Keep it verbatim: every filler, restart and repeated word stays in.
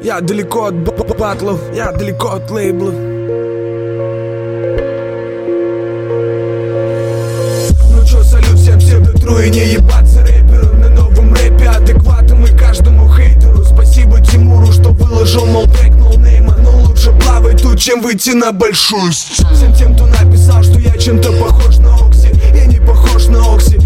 Я далеко от батлов, я далеко от лейблов. Ну чё, салют всем псевдотру и не ебаться рэперу. На новом рэпе адекватом и каждому хейтеру. Спасибо Тимуру, что выложил мол трек ноунейма. Но лучше плавать тут, чем выйти на большую сцену. Всем тем, кто написал, что я чем-то похож на Окси, я не похож на Окси.